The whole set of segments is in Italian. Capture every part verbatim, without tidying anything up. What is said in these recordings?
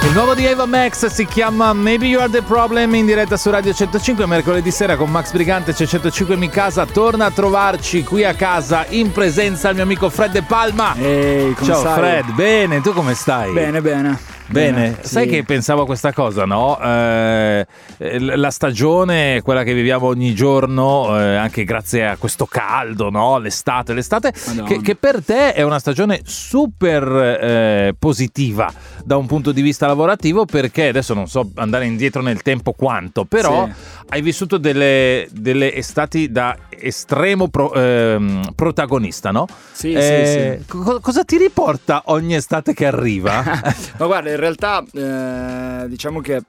Il nuovo di Ava Max si chiama Maybe You Are The Problem, in diretta su Radio centocinque mercoledì sera con Max Brigante. C'è centocinque Mi Casa, torna a trovarci qui a casa in presenza il mio amico Fred De Palma. Ehi, come ciao stai? Fred, bene, tu come stai? Bene, bene. Bene, Bene, sai sì. che pensavo a questa cosa, no? Eh, la stagione, quella che viviamo ogni giorno, eh, anche grazie a questo caldo, no? L'estate, l'estate che, che per te è una stagione super eh, positiva da un punto di vista lavorativo, perché adesso non so andare indietro nel tempo quanto, però Sì. hai vissuto delle, delle estati da estremo pro, eh, protagonista, no? Sì, Eh, sì, sì. co- cosa ti riporta ogni estate che arriva? Ma guarda, in realtà eh, diciamo che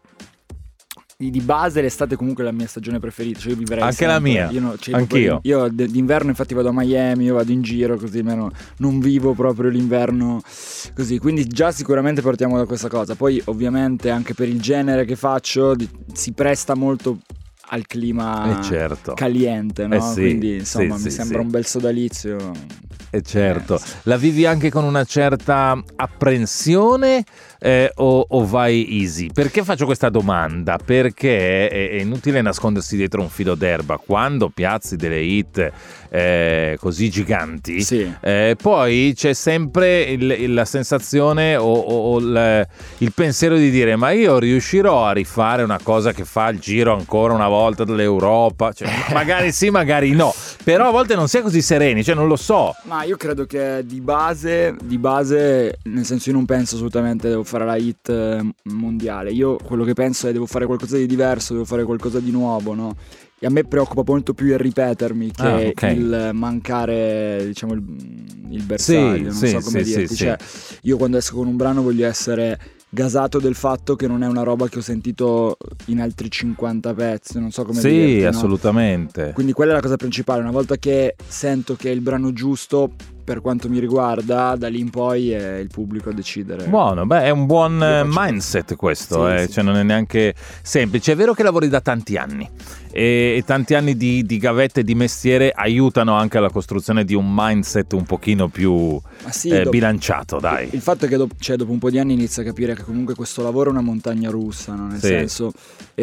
di base l'estate comunque è la mia stagione preferita, cioè io vivrei Anche la sempre. mia, Io no- cioè, anch'io. proprio- Io d- d'inverno infatti vado a Miami, io vado in giro così, almeno non vivo proprio l'inverno così, quindi già sicuramente partiamo da questa cosa. Poi ovviamente anche per il genere che faccio di- si presta molto al clima Eh, certo. caliente, no? Eh sì, Quindi insomma sì, mi sì, sembra sì. un bel sodalizio. Eh certo, Eh, sì. la vivi anche con una certa apprensione eh, o, o vai easy? Perché faccio questa domanda? Perché è, è inutile nascondersi dietro un filo d'erba. Quando piazzi delle hit eh, così giganti, Sì. eh, poi c'è sempre il- il- la sensazione o, o- o il, il pensiero di dire: ma io riuscirò a rifare una cosa che fa il giro ancora una volta dell'Europa? Cioè, magari sì, magari no, però a volte non si è così sereni, cioè non lo so. Ma io credo che di base, di base, nel senso io non penso assolutamente devo fare la hit eh, mondiale. Io quello che penso è devo fare qualcosa di diverso, devo fare qualcosa di nuovo, no? E a me preoccupa molto più il ripetermi che Ah, ok. il mancare, diciamo, il, il bersaglio, non sì, so come sì, dirti. sì, Cioè, io quando esco con un brano voglio essere gasato del fatto che non è una roba che ho sentito in altri cinquanta pezzi, non so come Sì, dirti, no? assolutamente. Quindi quella è la cosa principale. Una volta che sento che è il brano giusto, per quanto mi riguarda, da lì in poi è il pubblico a decidere. Buono, beh, è un buon Io eh, faccio mindset questo, Sì, eh, sì. cioè non è neanche semplice. È vero che lavori da tanti anni e, e tanti anni di, di gavette di mestiere aiutano anche alla costruzione di un mindset un pochino più Ma sì, eh, dopo- bilanciato, dai. Il fatto è che dopo, cioè, dopo un po' di anni inizia a capire che comunque questo lavoro è una montagna russa, no? Nel Sì. senso,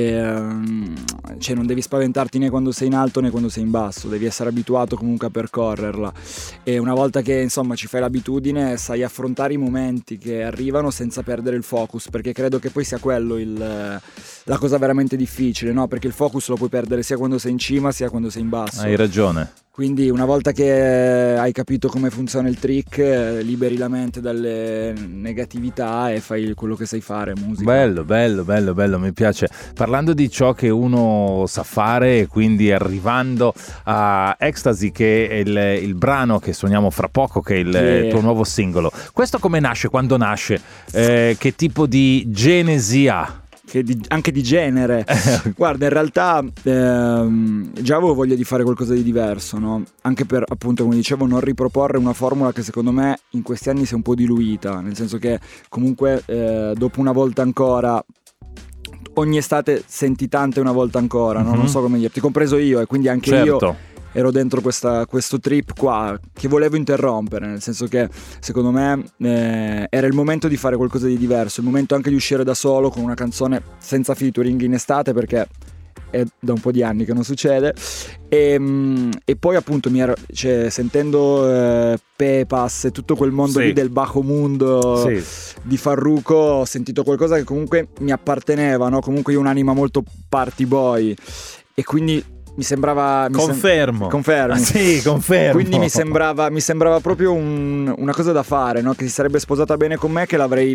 ehm, cioè non devi spaventarti né quando sei in alto né quando sei in basso, devi essere abituato comunque a percorrerla. E una volta che insomma ci fai l'abitudine, sai affrontare i momenti che arrivano senza perdere il focus, perché credo che poi sia quello il, la cosa veramente difficile, no? Perché il focus lo puoi perdere sia quando sei in cima sia quando sei in basso. Hai ragione. Quindi una volta che hai capito come funziona il trick, eh, liberi la mente dalle negatività e fai quello che sai fare, musica. Bello, bello, bello, bello, mi piace. Parlando di ciò che uno sa fare, e quindi arrivando a Ecstasy, che è il, il brano che suoniamo fra poco, che è il Sì. tuo nuovo singolo. Questo come nasce? Quando nasce? Eh, che tipo di genesi ha? Che di- anche di genere. Guarda, in realtà ehm, già avevo voglia di fare qualcosa di diverso, no? Anche per, appunto, come dicevo, non riproporre una formula che secondo me in questi anni si è un po' diluita, nel senso che comunque eh, dopo Una volta ancora ogni estate senti tante Una volta ancora, no? Mhm. Non so come dirti, compreso io, e quindi anche io Certo. ero dentro questa, questo trip qua che volevo interrompere, nel senso che secondo me eh, era il momento di fare qualcosa di diverso, il momento anche di uscire da solo con una canzone senza featuring in estate, perché è da un po' di anni che non succede. E, mm, e poi appunto mi ero, cioè, sentendo eh, Pepas e tutto quel mondo Sì. lì del bajo mondo Sì. di Farruko, ho sentito qualcosa che comunque mi apparteneva, no? Comunque io ho un'anima molto party boy e quindi mi sembrava... mi sem- Confermo. Confermi. Ah, sì, confermo. Quindi mi sembrava, mi sembrava proprio un- una cosa da fare, no? Che si sarebbe sposata bene con me, che l'avrei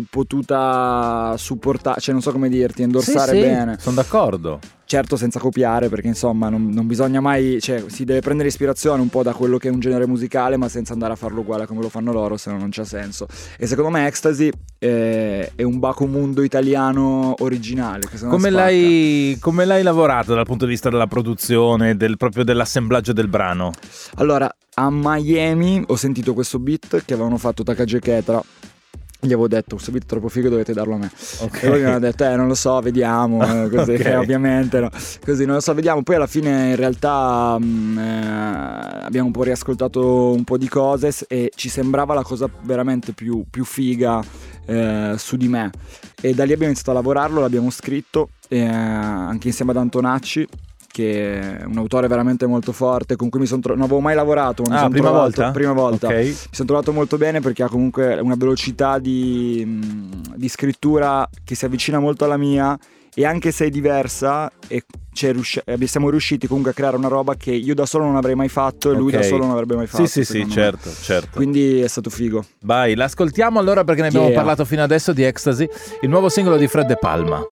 potuta supportare, cioè non so come dirti, indossare Sì, sì, bene. sono d'accordo. Certo senza copiare, perché insomma non, non bisogna mai, cioè si deve prendere ispirazione un po' da quello che è un genere musicale, ma senza andare a farlo uguale come lo fanno loro, se no non c'ha senso. E secondo me Ecstasy è, è un baco mundo italiano originale, che secondo me Come spacca. l'hai, come l'hai lavorato dal punto di vista della produzione, del, proprio dell'assemblaggio del brano? Allora, a Miami ho sentito questo beat che avevano fatto Takagi e Ketra. Gli avevo detto, questo beat è troppo figo, dovete darlo a me. Ok. E loro mi hanno detto, eh non lo so, vediamo, eh, così, Ok. eh, ovviamente no. Così non lo so, vediamo. Poi alla fine in realtà mh, eh, abbiamo un po' riascoltato un po' di cose s- e ci sembrava la cosa veramente più, più figa eh, su di me, e da lì abbiamo iniziato a lavorarlo, l'abbiamo scritto eh, anche insieme ad Antonacci, che è un autore veramente molto forte, con cui mi sono tro- non avevo mai lavorato, ma mi ah, sono prima trovato, volta? prima volta Okay. mi sono trovato molto bene, perché ha comunque una velocità di, di scrittura che si avvicina molto alla mia, e anche se è diversa, e c'è riusci- siamo riusciti comunque a creare una roba che io da solo non avrei mai fatto e lui Okay. da solo non avrebbe mai fatto. Sì, sì, sì, me. certo, certo. Quindi è stato figo. Vai, l'ascoltiamo allora, perché ne abbiamo Yeah. parlato fino adesso di Ecstasy, il nuovo singolo di Fred De Palma.